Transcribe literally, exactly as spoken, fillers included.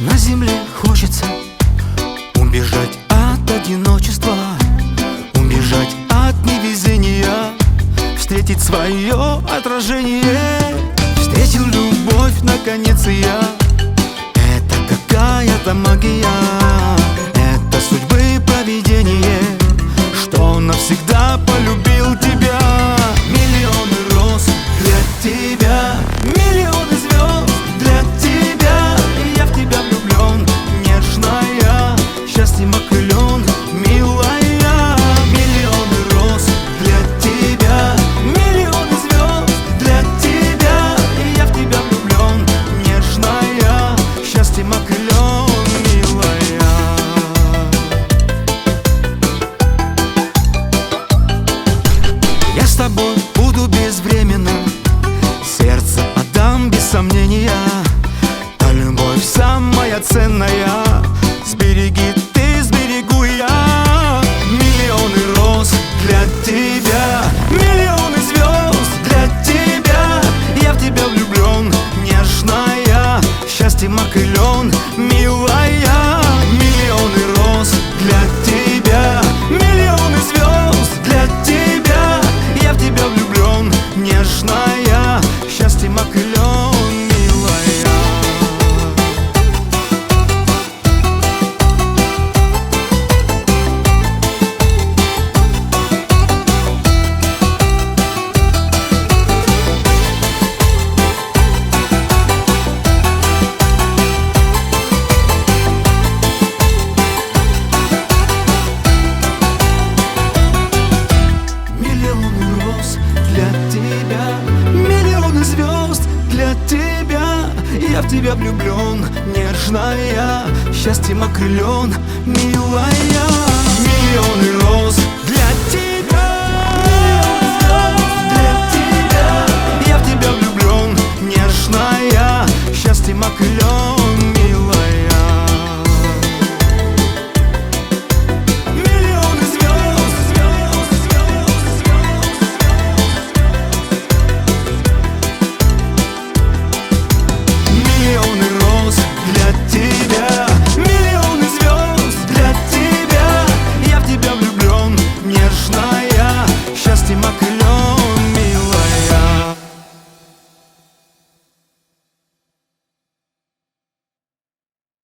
На земле хочется убежать от одиночества, убежать от невезения, встретить свое отражение. Встретил любовь наконец и я. Это какая-то магия, это судьбы провидение, что навсегда полюбил тебя. Миллионы роз для тебя, миллионы звезд для тебя. Я в тебя влюблен, нежная, счастьем окрылен, милая. Миллионы роз для тебя, миллионы звезд для тебя. Я в тебя влюблен, нежная, счастьем окрылен, милая. Я с тобой буду безвременным, сердце отдам без сомнения. Та любовь самая ценная, сбереги ты, сберегу я. Миллионы роз для тебя, миллионы звезд для тебя. Я в тебя влюблен, нежная, счастьем окрылен, милая. Миллионы роз для тебя, миллионы звезд для тебя. Я в тебя влюблен, нежная, счастьем окрылен, милая. Я в тебя влюблен, нежная, счастьем окрылен, милая. Миллионы роз для тебя, для тебя. Я в тебя влюблен, нежная, счастьем окрылен.